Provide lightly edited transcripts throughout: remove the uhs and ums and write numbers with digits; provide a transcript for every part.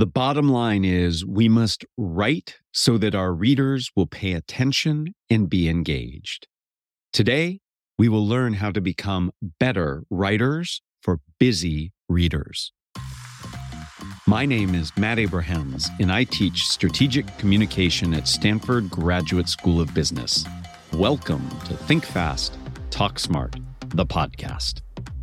The bottom line is we must write so that our readers will pay attention and be engaged. Today, we will learn how to become better writers for busy readers. My name is Matt Abrahams, and I teach strategic communication at Stanford Graduate School of Business. Welcome to Think Fast, Talk Smart, the podcast.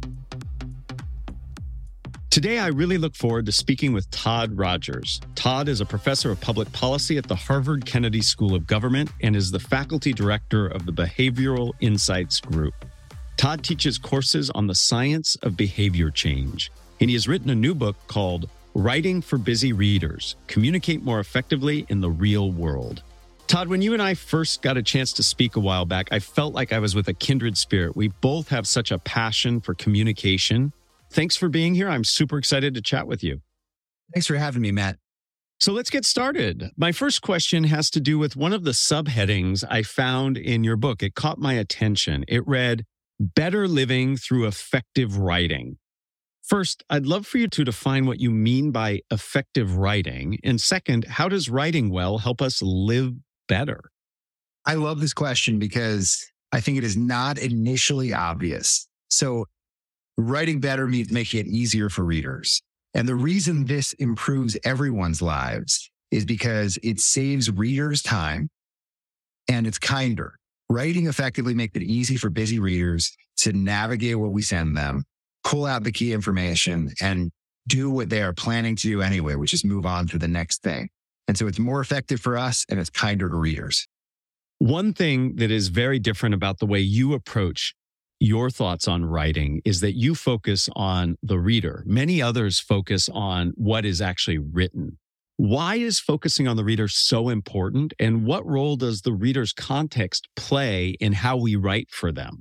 Today, I really look forward to speaking with Todd Rogers. Todd is a professor of public policy at the Harvard Kennedy School of Government and is the faculty director of the Behavioral Insights Group. Todd teaches courses on the science of behavior change, and he has written a new book called Writing for Busy Readers: Communicate More Effectively in the Real World. Todd, when you and I first got a chance to speak a while back, I felt like I was with a kindred spirit. We both have such a passion for communication. Thanks for being here. I'm super excited to chat with you. Thanks for having me, Matt. So let's get started. My first question has to do with one of the subheadings I found in your book. It caught my attention. It read, Better Living Through Effective Writing. First, I'd love for you to define what you mean by effective writing. And second, how does writing well help us live better? I love this question because I think it is not initially obvious. So writing better means making it easier for readers. And the reason this improves everyone's lives is because it saves readers time and it's kinder. Writing effectively makes it easy for busy readers to navigate what we send them, pull out the key information, and do what they are planning to do anyway, which is move on to the next thing. And so it's more effective for us and it's kinder to readers. One thing that is very different about the way you approach your thoughts on writing is that you focus on the reader. Many others focus on what is actually written. Why is focusing on the reader so important? And what role does the reader's context play in how we write for them?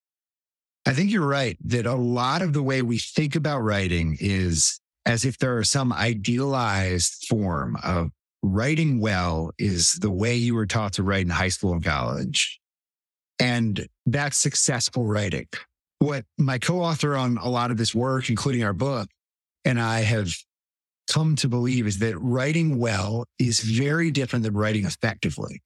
I think you're right that a lot of the way we think about writing is as if there are some idealized form of writing well is the way you were taught to write in high school and college. And that's successful writing. What my co-author on a lot of this work, including our book, and I have come to believe is that writing well is very different than writing effectively.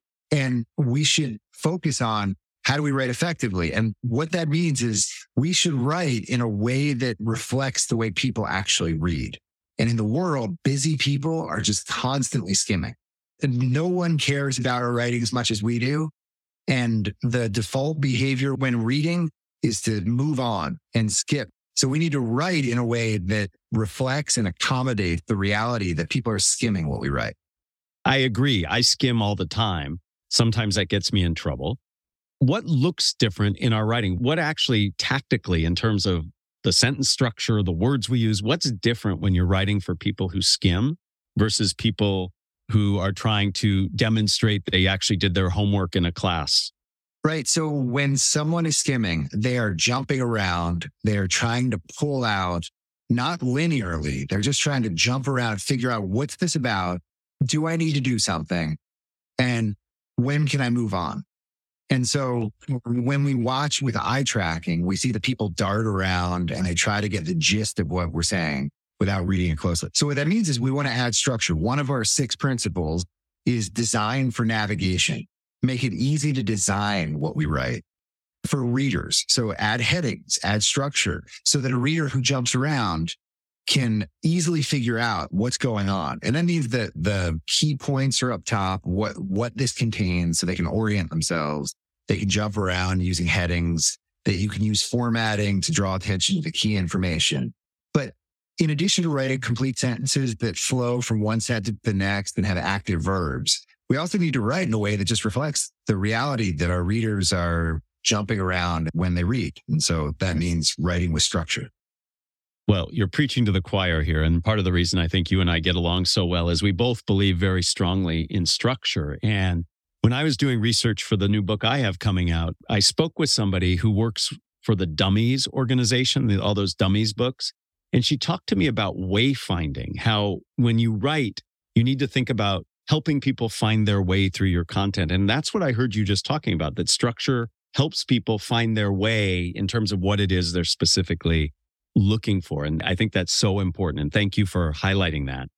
And we should focus on how do we write effectively? And what that means is we should write in a way that reflects the way people actually read. And in the world, busy people are just constantly skimming. And no one cares about our writing as much as we do. And the default behavior when reading is to move on and skip. So we need to write in a way that reflects and accommodates the reality that people are skimming what we write. I agree. I skim all the time. Sometimes that gets me in trouble. What looks different in our writing? What actually tactically, in terms of the sentence structure, the words we use, what's different when you're writing for people who skim versus people who are trying to demonstrate they actually did their homework in a class? Right. So when someone is skimming, they are jumping around. They are trying to pull out, not linearly. They're just trying to jump around, figure out what's this about? Do I need to do something? And when can I move on? And so when we watch with eye tracking, we see the people dart around and they try to get the gist of what we're saying without reading it closely. So what that means is we want to add structure. One of our 6 principles is design for navigation. Make it easy to design what we write for readers. So add headings, add structure so that a reader who jumps around can easily figure out what's going on. And that means that the key points are up top, what this contains so they can orient themselves. They can jump around using headings, that you can use formatting to draw attention to the key information. But in addition to writing complete sentences that flow from one sentence to the next and have active verbs, we also need to write in a way that just reflects the reality that our readers are jumping around when they read. And so that means writing with structure. Well, you're preaching to the choir here. And part of the reason I think you and I get along so well is we both believe very strongly in structure. And when I was doing research for the new book I have coming out, I spoke with somebody who works for the Dummies organization, all those Dummies books. And she talked to me about wayfinding, how when you write, you need to think about helping people find their way through your content. And that's what I heard you just talking about, that structure helps people find their way in terms of what it is they're specifically looking for. And I think that's so important. And thank you for highlighting that.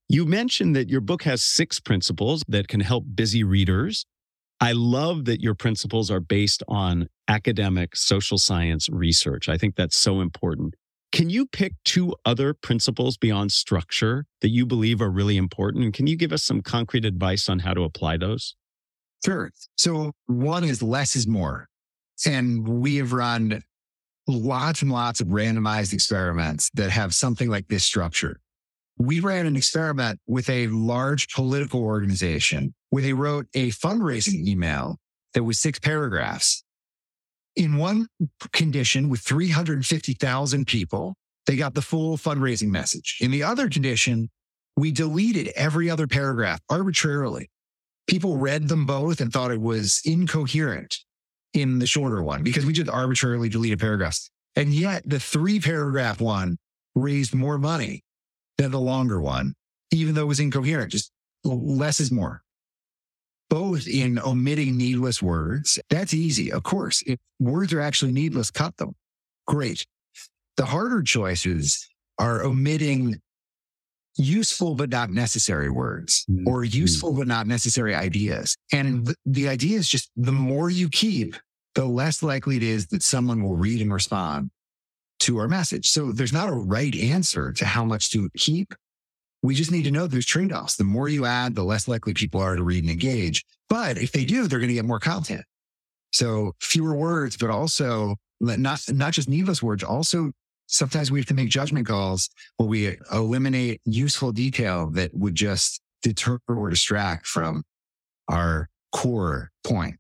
You mentioned that your book has 6 principles that can help busy readers. I love that your principles are based on academic social science research. I think that's so important. Can you pick 2 other principles beyond structure that you believe are really important? And can you give us some concrete advice on how to apply those? Sure. So one is less is more. And we have run lots and lots of randomized experiments that have something like this structure. We ran an experiment with a large political organization where they wrote a fundraising email that was 6 paragraphs. In one condition with 350,000 people, they got the full fundraising message. In the other condition, we deleted every other paragraph arbitrarily. People read them both and thought it was incoherent in the shorter one because we just arbitrarily deleted paragraphs. And yet the 3-paragraph one raised more money than the longer one, even though it was incoherent. Just less is more. Both in omitting needless words. That's easy. Of course, if words are actually needless, cut them. Great. The harder choices are omitting useful but not necessary words or useful but not necessary ideas. And the idea is just the more you keep, the less likely it is that someone will read and respond to our message. So there's not a right answer to how much to keep. We just need to know there's trade-offs. The more you add, the less likely people are to read and engage. But if they do, they're going to get more content. So fewer words, but also not just needless words. Also, sometimes we have to make judgment calls where we eliminate useful detail that would just deter or distract from our core point.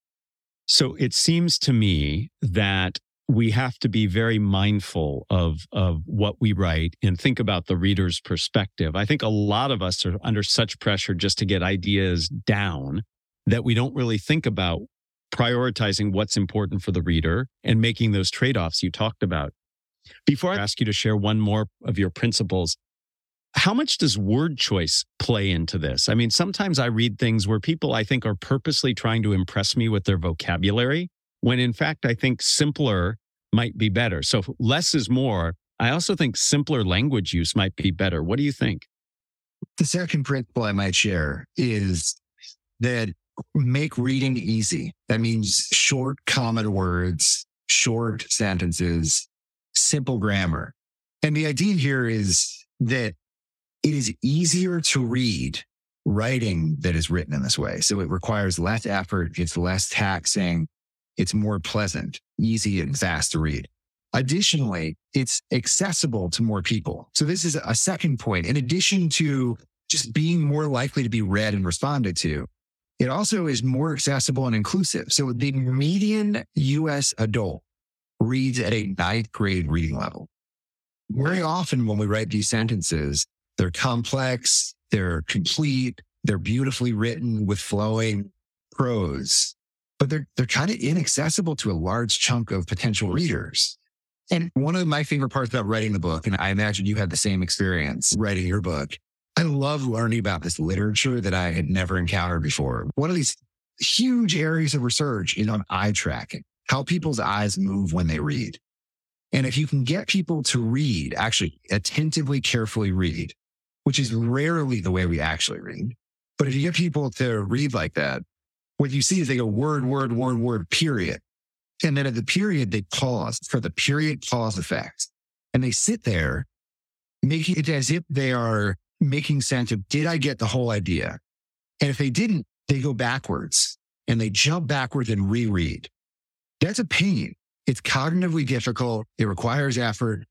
So it seems to me that we have to be very mindful of what we write and think about the reader's perspective. I think a lot of us are under such pressure just to get ideas down that we don't really think about prioritizing what's important for the reader and making those trade-offs you talked about. Before I ask you to share one more of your principles, how much does word choice play into this? I mean, sometimes I read things where people I think are purposely trying to impress me with their vocabulary, when in fact, I think simpler might be better. So less is more. I also think simpler language use might be better. What do you think? The second principle I might share is that make reading easy. That means short, common words, short sentences, simple grammar. And the idea here is that it is easier to read writing that is written in this way. So it requires less effort. It's less taxing. It's more pleasant, easy, and fast to read. Additionally, it's accessible to more people. So this is a second point. In addition to just being more likely to be read and responded to, it also is more accessible and inclusive. So the median US adult reads at a 9th grade reading level. Very often when we write these sentences, they're complex, they're complete, they're beautifully written with flowing prose, but they're kind of inaccessible to a large chunk of potential readers. And one of my favorite parts about writing the book, and I imagine you had the same experience writing your book, I love learning about this literature that I had never encountered before. One of these huge areas of research is on eye tracking, how people's eyes move when they read. And if you can get people to read, actually attentively, carefully read, which is rarely the way we actually read, but if you get people to read like that, what you see is they go word, word, word, word, period. And then at the period, they pause for the period pause effect. And they sit there making it as if they are making sense of, did I get the whole idea? And if they didn't, they go backwards and they jump backwards and reread. That's a pain. It's cognitively difficult. It requires effort.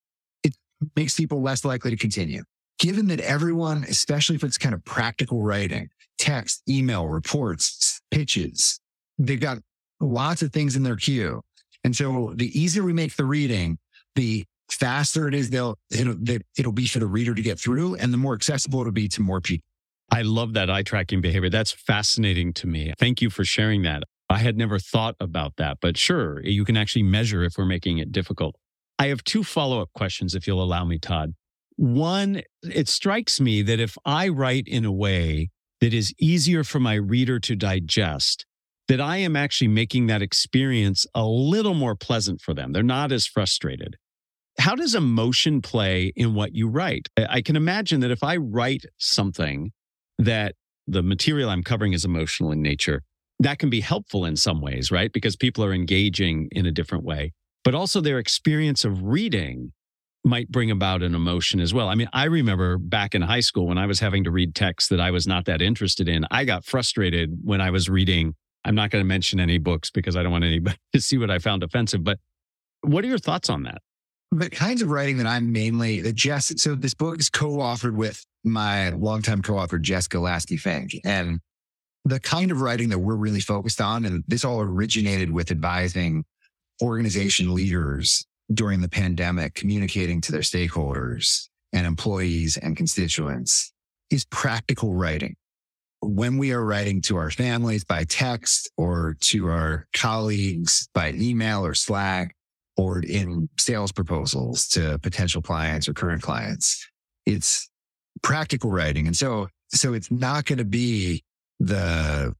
It makes people less likely to continue. Given that everyone, especially if it's kind of practical writing, text, email, reports, pitches, they've got lots of things in their queue. And so the easier we make the reading, the faster it is it'll be for the reader to get through, and the more accessible it'll be to more people. I love that eye tracking behavior. That's fascinating to me. Thank you for sharing that. I had never thought about that, but sure, you can actually measure if we're making it difficult. I have 2 follow-up questions, if you'll allow me, Todd. One, it strikes me that if I write in a way that is easier for my reader to digest, that I am actually making that experience a little more pleasant for them. They're not as frustrated. How does emotion play in what you write? I can imagine that if I write something that the material I'm covering is emotional in nature, that can be helpful in some ways, right? Because people are engaging in a different way. But also their experience of reading might bring about an emotion as well. I mean, I remember back in high school when I was having to read texts that I was not that interested in. I got frustrated when I was reading. I'm not going to mention any books because I don't want anybody to see what I found offensive. But what are your thoughts on that? The kinds of writing that I'm mainly, so this book is co-authored with my longtime co-author, Jessica Lasky-Fink. And the kind of writing that we're really focused on, and this all originated with advising organization leaders during the pandemic, communicating to their stakeholders and employees and constituents, is practical writing. When we are writing to our families by text or to our colleagues by email or Slack, or in sales proposals to potential clients or current clients, it's practical writing. And so it's not going to be the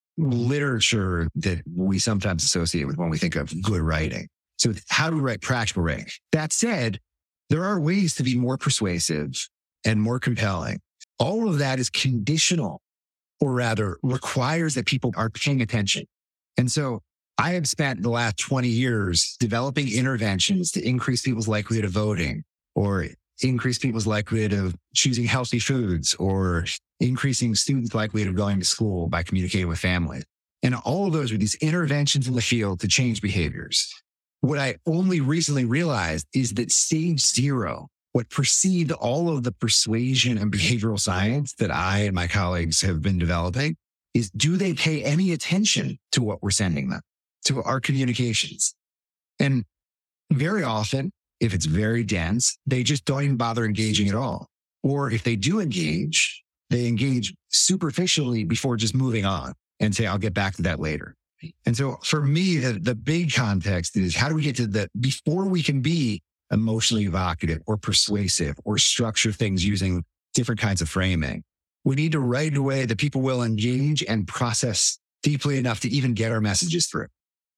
literature that we sometimes associate with when we think of good writing. So how do we write practical writing? That said, there are ways to be more persuasive and more compelling. All of that is conditional, or rather requires that people are paying attention. And so I have spent the last 20 years developing interventions to increase people's likelihood of voting, or increase people's likelihood of choosing healthy foods, or increasing students' likelihood of going to school by communicating with families. And all of those are these interventions in the field to change behaviors. What I only recently realized is that stage zero, what preceded all of the persuasion and behavioral science that I and my colleagues have been developing, is do they pay any attention to what we're sending them, to our communications? And very often, if it's very dense, they just don't even bother engaging at all. Or if they do engage, they engage superficially before just moving on and say, I'll get back to that later. And so for me, the big context is how do we get to before we can be emotionally evocative or persuasive or structure things using different kinds of framing, we need to write in a way that people will engage and process deeply enough to even get our messages through.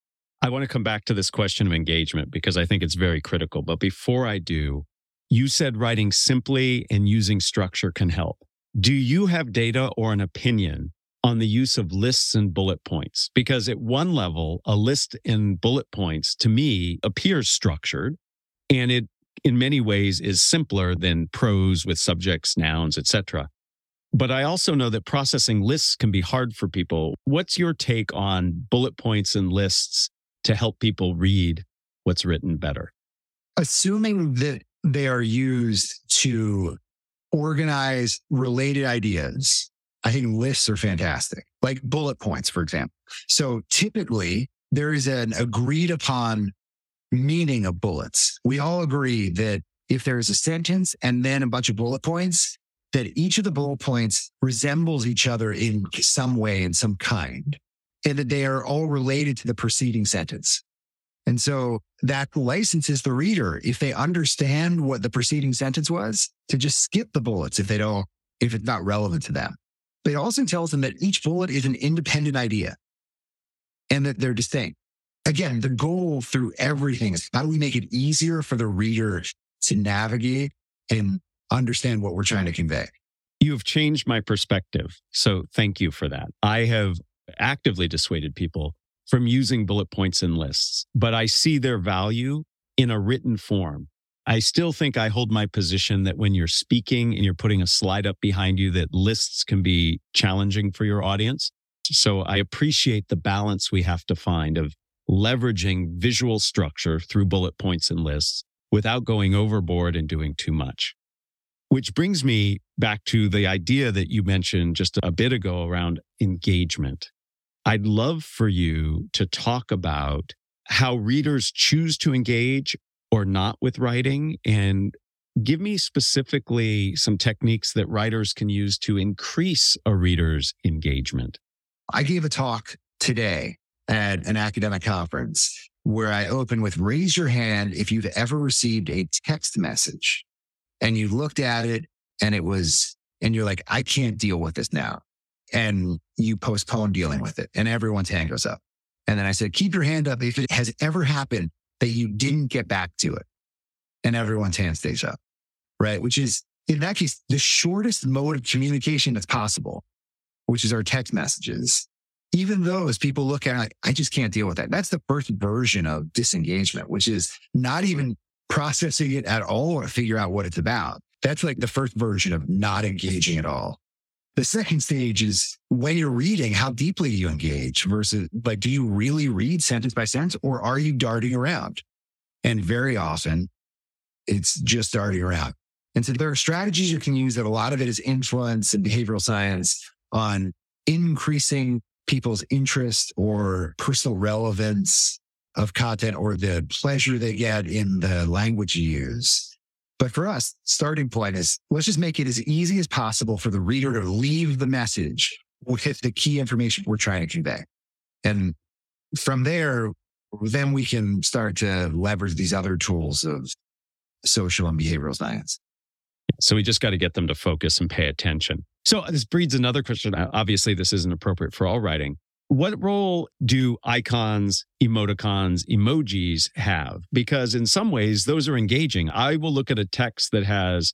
I want to come back to this question of engagement because I think it's very critical. But before I do, you said writing simply and using structure can help. Do you have data or an opinion on the use of lists and bullet points? Because at one level, a list and bullet points to me appears structured, and it in many ways is simpler than prose with subjects, nouns, etc. But I also know that processing lists can be hard for people. What's your take on bullet points and lists to help people read what's written better? Assuming that they are used to organize related ideas, I think lists are fantastic, like bullet points, for example. So typically there is an agreed upon meaning of bullets. We all agree that if there is a sentence and then a bunch of bullet points, that each of the bullet points resembles each other in some way, in some kind, and that they are all related to the preceding sentence. And so that licenses the reader, if they understand what the preceding sentence was, to just skip the bullets if it's not relevant to them. But it also tells them that each bullet is an independent idea and that they're distinct. Again, the goal through everything is how do we make it easier for the reader to navigate and understand what we're trying to convey? You have changed my perspective. So thank you for that. I have actively dissuaded people from using bullet points and lists, but I see their value in a written form. I still think I hold my position that when you're speaking and you're putting a slide up behind you, that lists can be challenging for your audience. So I appreciate the balance we have to find of leveraging visual structure through bullet points and lists without going overboard and doing too much. Which brings me back to the idea that you mentioned just a bit ago around engagement. I'd love for you to talk about how readers choose to engage or not with writing, and give me specifically some techniques that writers can use to increase a reader's engagement. I gave a talk today at an academic conference where I opened with raise your hand if you've ever received a text message and you looked at it and you're like, I can't deal with this now. And you postpone dealing with it and everyone's hand goes up. And then I said, keep your hand up if it has ever happened that you didn't get back to it. and everyone's hand stays up, right? Which is, in that case, the shortest mode of communication that's possible, which is our text messages. Even those people look at it like, I just can't deal with that. That's the first version of disengagement, which is not even processing it at all or figure out what it's about. That's like the first version of not engaging at all. The second stage is when you're reading, how deeply you engage versus like, do you really read sentence by sentence or are you darting around? And very often it's just darting around. And so there are strategies you can use that a lot of it is influence and behavioral science on increasing people's interest or personal relevance of content or the pleasure they get in the language you use. But for us, starting point is let's just make it as easy as possible for the reader to leave the message with the key information we're trying to convey. And from there, then we can start to leverage these other tools of social and behavioral science. So we just got to get them to focus and pay attention. So this breeds another question. Obviously, this isn't appropriate for all writing. What role do icons, emoticons, emojis have? Because in some ways, those are engaging. I will look at a text that has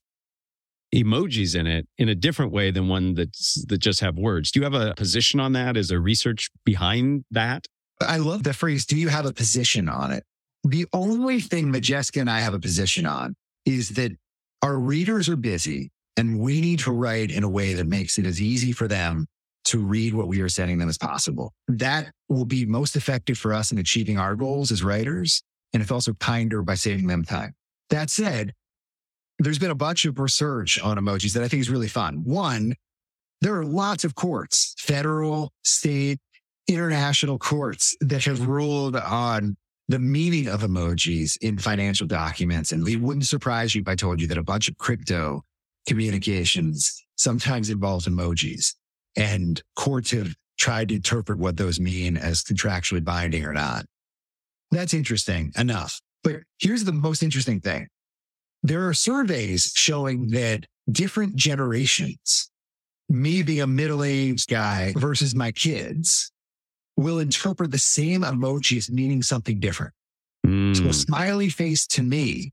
emojis in it in a different way than one that just have words. Do you have a position on that? Is there research behind that? I love the phrase, do you have a position on it? The only thing that Jessica and I have a position on is that our readers are busy and we need to write in a way that makes it as easy for them to read what we are sending them as possible. That will be most effective for us in achieving our goals as writers. And it's also kinder by saving them time. That said, there's been a bunch of research on emojis that I think is really fun. One, there are lots of courts, federal, state, international courts that have ruled on the meaning of emojis in financial documents. And it wouldn't surprise you if I told you that a bunch of crypto communications sometimes involves emojis. And courts have tried to interpret what those mean as contractually binding or not. That's interesting enough. But here's the most interesting thing. There are surveys showing that different generations, me being a middle-aged guy versus my kids, will interpret the same emoji as meaning something different. So a smiley face to me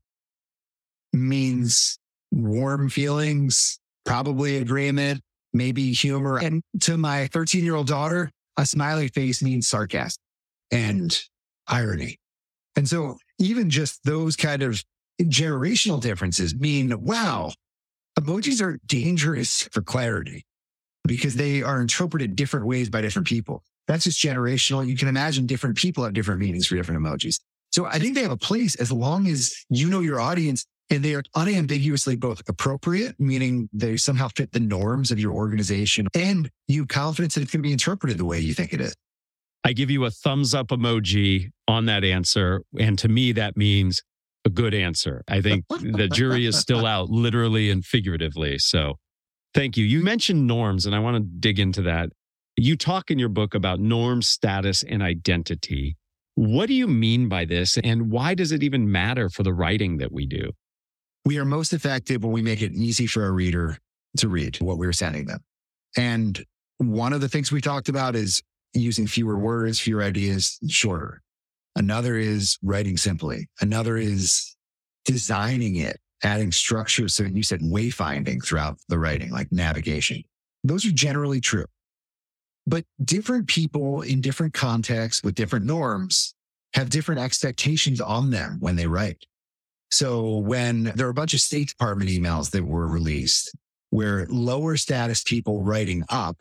means warm feelings, probably agreement, maybe humor. And to my 13-year-old daughter, a smiley face means sarcasm and irony. And so even just those kind of generational differences mean, wow, emojis are dangerous for clarity because they are interpreted different ways by different people. That's just generational. You can imagine different people have different meanings for different emojis. So I think they have a place as long as you know your audience and they are unambiguously both appropriate, meaning they somehow fit the norms of your organization, and you have confidence that it can be interpreted the way you think it is. I give you a thumbs up emoji on that answer. And to me, that means a good answer. I think the jury is still out, literally and figuratively. So thank you. You mentioned norms, and I want to dig into that. You talk in your book about norms, status, and identity. What do you mean by this? And why does it even matter for the writing that we do? We are most effective when we make it easy for a reader to read what we're sending them. And one of the things we talked about is using fewer words, fewer ideas, shorter. Another is writing simply. Another is designing it, adding structure. So you said wayfinding throughout the writing, like navigation. Those are generally true. But different people in different contexts with different norms have different expectations on them when they write. So when there are a bunch of State Department emails that were released where lower status people writing up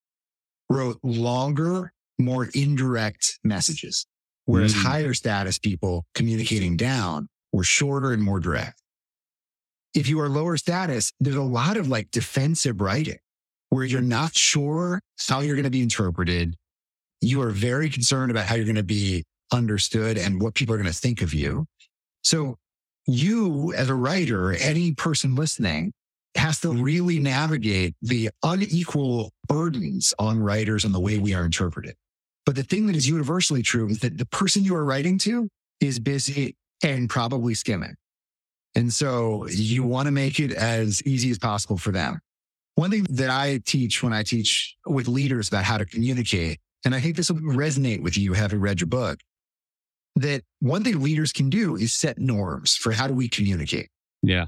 wrote longer, more indirect messages, whereas higher status people communicating down were shorter and more direct. If you are lower status, there's a lot of like defensive writing where you're not sure how you're going to be interpreted. You are very concerned about how you're going to be understood and what people are going to think of you. So you as a writer, any person listening, has to really navigate the unequal burdens on writers and the way we are interpreted. But the thing that is universally true is that the person you are writing to is busy and probably skimming. And so you want to make it as easy as possible for them. One thing that I teach when I teach with leaders about how to communicate, and I think this will resonate with you having read your book, that one thing leaders can do is set norms for how do we communicate. Yeah.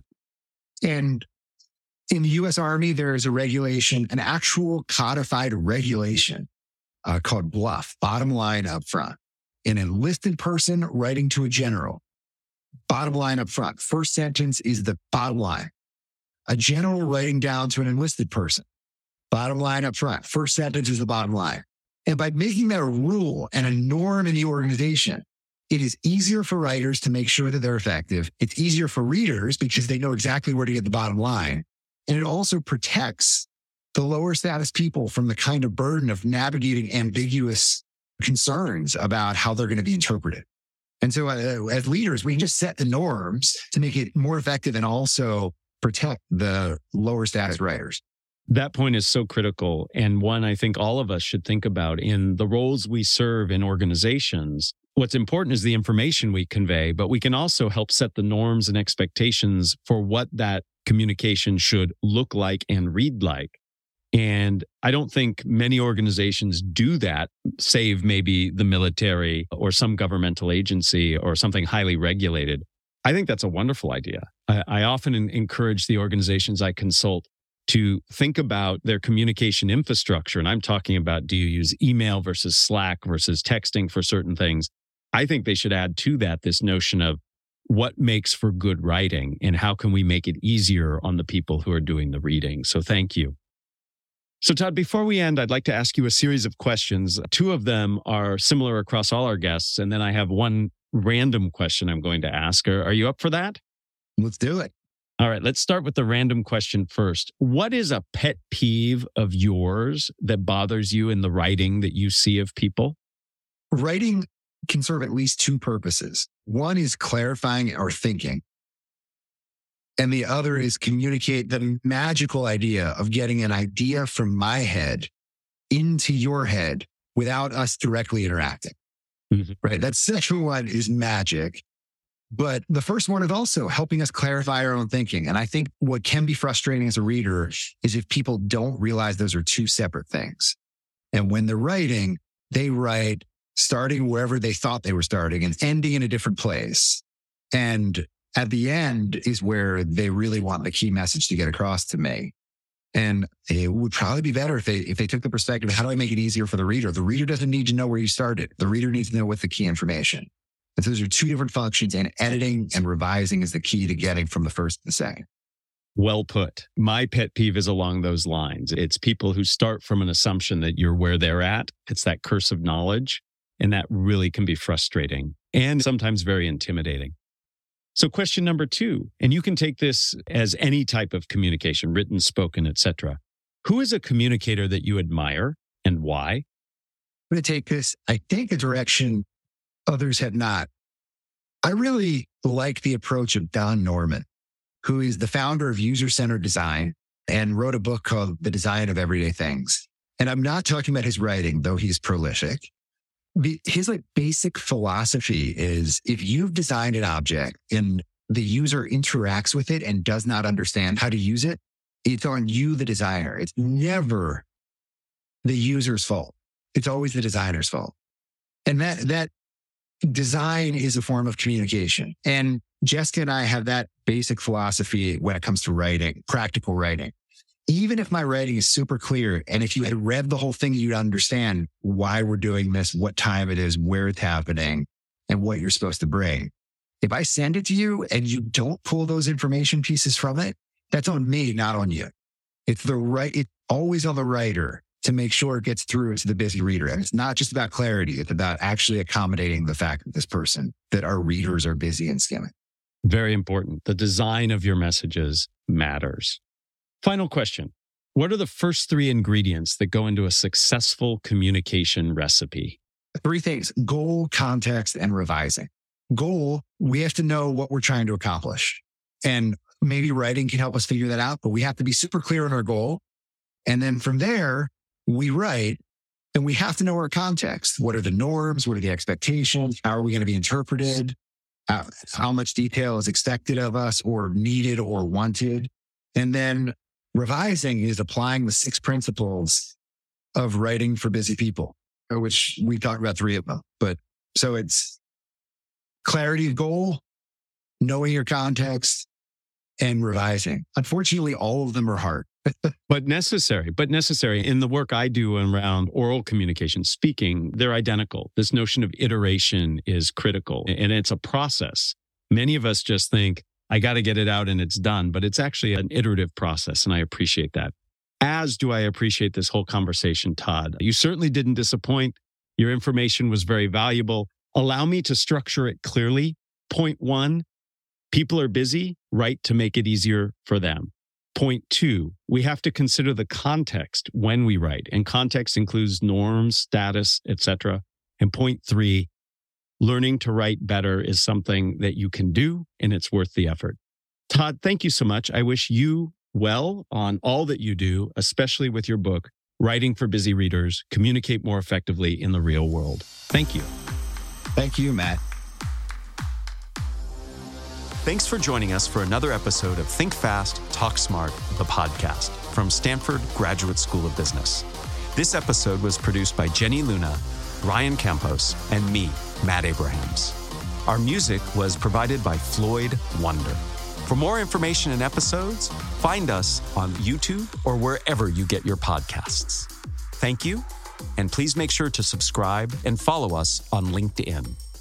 And in the US Army, there is a regulation, an actual codified regulation called BLUF, bottom line up front. An enlisted person writing to a general, bottom line up front. First sentence is the bottom line. A general writing down to an enlisted person, bottom line up front. First sentence is the bottom line. And by making that a rule and a norm in the organization, it is easier for writers to make sure that they're effective. It's easier for readers because they know exactly where to get the bottom line. And it also protects the lower status people from the kind of burden of navigating ambiguous concerns about how they're going to be interpreted. And so as leaders, we can just set the norms to make it more effective and also protect the lower status writers. That point is so critical, and one I think all of us should think about in the roles we serve in organizations. What's important is the information we convey, but we can also help set the norms and expectations for what that communication should look like and read like. And I don't think many organizations do that, save maybe the military or some governmental agency or something highly regulated. I think that's a wonderful idea. I often encourage the organizations I consult to think about their communication infrastructure. And I'm talking about, do you use email versus Slack versus texting for certain things? I think they should add to that this notion of what makes for good writing and how can we make it easier on the people who are doing the reading. So thank you. So Todd, before we end, I'd like to ask you a series of questions. Two of them are similar across all our guests. And then I have one random question I'm going to ask. Are you up for that? Let's do it. All right, let's start with the random question first. What is a pet peeve of yours that bothers you in the writing that you see of people? Writing can serve at least two purposes. One is clarifying or thinking. And the other is communicate the magical idea of getting an idea from my head into your head without us directly interacting. Mm-hmm. Right? That second one is magic. But the first one is also helping us clarify our own thinking. And I think what can be frustrating as a reader is if people don't realize those are two separate things. And when they're writing, they write starting wherever they thought they were starting and ending in a different place. And at the end is where they really want the key message to get across to me. And it would probably be better if they took the perspective, how do I make it easier for the reader? The reader doesn't need to know where you started. The reader needs to know what's the key information. And so those are two different functions, and editing and revising is the key to getting from the first to the second. Well put. My pet peeve is along those lines. It's people who start from an assumption that you're where they're at. It's that curse of knowledge. And that really can be frustrating and sometimes very intimidating. So question number 2, and you can take this as any type of communication, written, spoken, etc. Who is a communicator that you admire and why? I'm going to take this, I think, a direction others have not. I really like the approach of Don Norman, who is the founder of User-Centered Design and wrote a book called The Design of Everyday Things. And I'm not talking about his writing, though he's prolific. His basic philosophy is if you've designed an object and the user interacts with it and does not understand how to use it, it's on you, the designer. It's never the user's fault. It's always the designer's fault. And that design is a form of communication. And Jessica and I have that basic philosophy when it comes to writing, practical writing. Even if my writing is super clear, and if you had read the whole thing, you'd understand why we're doing this, what time it is, where it's happening, and what you're supposed to bring. If I send it to you and you don't pull those information pieces from it, that's on me, not on you. It's always on the writer to make sure it gets through to the busy reader. And it's not just about clarity. It's about actually accommodating the fact that our readers are busy and skimming. Very important. The design of your messages matters. Final question. What are the first 3 ingredients that go into a successful communication recipe? 3 things: goal, context, and revising. Goal, we have to know what we're trying to accomplish. And maybe writing can help us figure that out, but we have to be super clear on our goal. And then from there, we write, and we have to know our context. What are the norms? What are the expectations? How are we going to be interpreted? How much detail is expected of us or needed or wanted? And then revising is applying the 6 principles of writing for busy people, which we talked about 3 of them. But so it's clarity of goal, knowing your context, and revising. Unfortunately, all of them are hard. But necessary. In the work I do around oral communication, speaking, they're identical. This notion of iteration is critical, and it's a process. Many of us just think, I got to get it out and it's done, but it's actually an iterative process, and I appreciate that. As do I appreciate this whole conversation, Todd. You certainly didn't disappoint. Your information was very valuable. Allow me to structure it clearly. Point 1, people are busy. Write to make it easier for them. Point 2, we have to consider the context when we write, and context includes norms, status, etc. And point 3, learning to write better is something that you can do, and it's worth the effort. Todd, thank you so much. I wish you well on all that you do, especially with your book, Writing for Busy Readers, Communicate More Effectively in the Real World. Thank you. Thank you, Matt. Thanks for joining us for another episode of Think Fast, Talk Smart, the podcast from Stanford Graduate School of Business. This episode was produced by Jenny Luna, Ryan Campos, and me, Matt Abrahams. Our music was provided by Floyd Wonder. For more information and episodes, find us on YouTube or wherever you get your podcasts. Thank you, and please make sure to subscribe and follow us on LinkedIn.